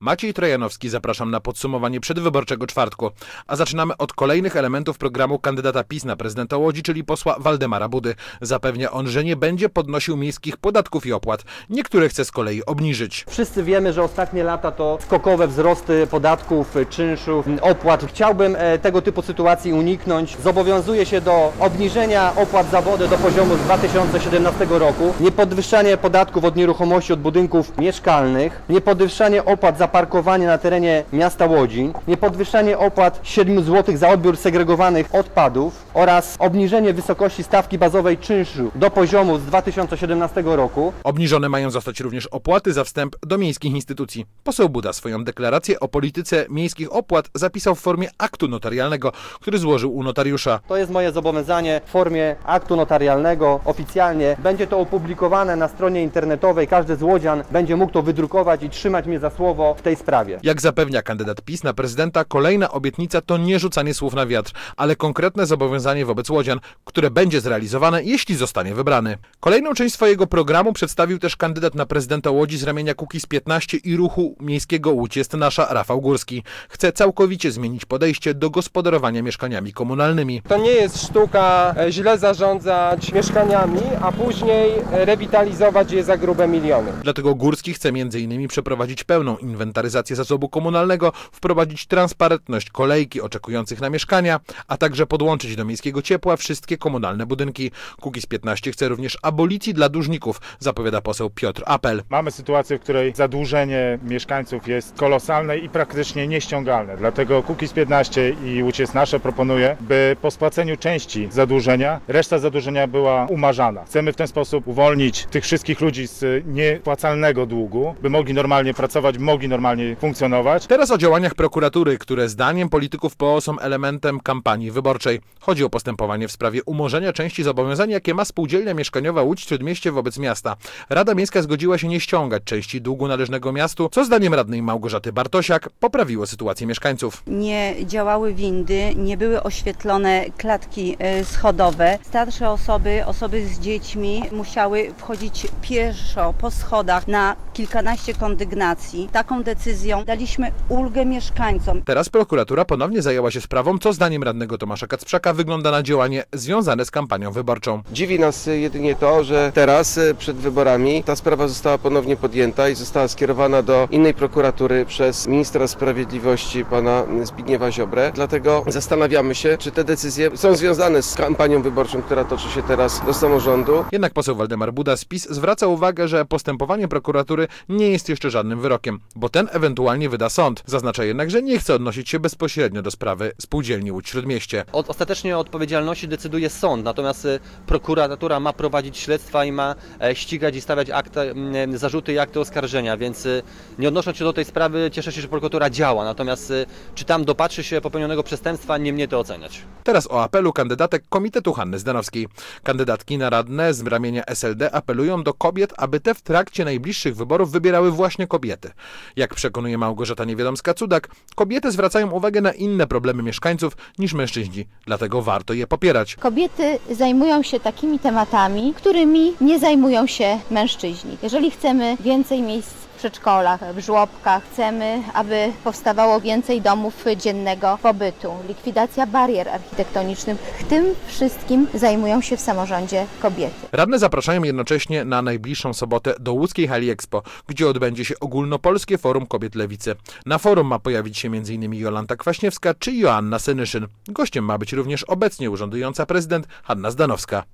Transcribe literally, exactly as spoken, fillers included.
Maciej Trojanowski, zapraszam na podsumowanie przedwyborczego czwartku. A zaczynamy od kolejnych elementów programu kandydata PiS na prezydenta Łodzi, czyli posła Waldemara Budy. Zapewnia on, że nie będzie podnosił miejskich podatków i opłat. Niektóre chce z kolei obniżyć. Wszyscy wiemy, że ostatnie lata to skokowe wzrosty podatków, czynszów, opłat. Chciałbym tego typu sytuacji uniknąć. Zobowiązuję się do obniżenia opłat za wodę do poziomu z dwa tysiące siedemnastego roku, niepodwyższanie podatków od nieruchomości, od budynków mieszkalnych, niepodwyższanie opłat za parkowanie na terenie miasta Łodzi, niepodwyższanie opłat siedem złotych za odbiór segregowanych odpadów oraz obniżenie wysokości stawki bazowej czynszu do poziomu z dwa tysiące siedemnastego roku. Obniżone mają zostać również opłaty za wstęp do miejskich instytucji. Poseł Buda swoją deklarację o polityce miejskich opłat zapisał w formie aktu notarialnego, który złożył u notariusza. To jest moje zobowiązanie w formie aktu notarialnego, oficjalnie. Będzie to opublikowane na stronie internetowej. Każdy z łodzian będzie mógł to wydrukować i trzymać mnie za słowo w tej sprawie. Jak zapewnia kandydat PiS na prezydenta, kolejna obietnica to nie rzucanie słów na wiatr, ale konkretne zobowiązanie wobec łodzian, które będzie zrealizowane, jeśli zostanie wybrany. Kolejną część swojego programu przedstawił też kandydat na prezydenta Łodzi z ramienia Kukiz piętnaście i ruchu miejskiego Łódź jest nasza Rafał Górski. Chce całkowicie zmienić podejście do gospodarowania mieszkaniami komunalnymi. To nie jest sztuka źle zarządzać mieszkaniami, a później rewitalizować je za grube miliony. Dlatego Górski chce między innymi przeprowadzić pełną inwentaryzację zasobu komunalnego, wprowadzić transparentność kolejki oczekujących na mieszkania, a także podłączyć do miejskiego ciepła wszystkie komunalne budynki. Kukiz piętnaście chce również abolicji dla dłużników, zapowiada poseł Piotr Apel. Mamy sytuację, w której zadłużenie mieszkańców jest kolosalne i praktycznie nieściągalne. Dlatego Kukiz piętnaście i Łódź jest nasze proponuje, by po spłaceniu części zadłużenia, reszta zadłużenia była umarzana. Chcemy w ten sposób uwolnić tych wszystkich ludzi z niepłacalnego długu, by mogli normalnie pracować, mogli normalnie funkcjonować. Teraz o działaniach prokuratury, które zdaniem polityków P O są elementem kampanii wyborczej. Chodzi o postępowanie w sprawie umorzenia części zobowiązań, jakie ma spółdzielnia mieszkaniowa Łódź Śródmieście wobec miasta. Rada Miejska zgodziła się nie ściągać części długu należnego miastu, co zdaniem radnej Małgorzaty Bartosiak poprawiło sytuację mieszkańców. Nie działały windy, nie były oświetlone klatki schodowe. Starsze osoby, osoby z dziećmi musiały wchodzić pieszo po schodach na kilkanaście kondygnacji. Taką decyzją daliśmy ulgę mieszkańcom. Teraz prokuratura ponownie zajęła się sprawą, co zdaniem radnego Tomasza Kacprzaka wygląda na działanie związane z kampanią wyborczą. Dziwi nas jedynie to, że teraz przed wyborami ta sprawa została ponownie podjęta i została skierowana do innej prokuratury przez ministra sprawiedliwości pana Zbigniewa Ziobrę. Dlatego zastanawiamy się, czy te decyzje są związane z kampanią wyborczą, która toczy się teraz do samorządu. Jednak poseł Waldemar Buda z PiS zwraca uwagę, że postępowanie prokuratury nie jest jeszcze żadnym wyrokiem, bo ten ewentualnie wyda sąd. Zaznacza jednak, że nie chce odnosić się bezpośrednio do sprawy spółdzielni Łódź Śródmieście. Od, ostatecznie o odpowiedzialności decyduje sąd, natomiast prokuratura ma prowadzić śledztwa i ma ścigać i stawiać akta, zarzuty i akty oskarżenia, więc nie odnosząc się do tej sprawy, cieszę się, że prokuratura działa, natomiast czy tam dopatrzy się popełnionego przestępstwa, nie mnie to oceniać. Teraz o apelu kandydatek Komitetu Hanny Zdanowskiej. Kandydatki na radne z ramienia S L D apelują do kobiet, aby te w trakcie najbliższych wyborów wybierały właśnie kobiety. Jak przekonuje Małgorzata Niewiadomska-Cudak, kobiety zwracają uwagę na inne problemy mieszkańców niż mężczyźni, dlatego warto je popierać. Kobiety zajmują się takimi tematami, którymi nie zajmują się mężczyźni. Jeżeli chcemy więcej miejsc w przedszkolach, w żłobkach, chcemy, aby powstawało więcej domów dziennego pobytu, likwidacja barier architektonicznych, tym wszystkim zajmują się w samorządzie kobiety. Radne zapraszają jednocześnie na najbliższą sobotę do łódzkiej hali Expo, gdzie odbędzie się ogólnopolskie Forum Kobiet Lewicy. Na forum ma pojawić się między innymi Jolanta Kwaśniewska czy Joanna Senyszyn. Gościem ma być również obecnie urzędująca prezydent Hanna Zdanowska.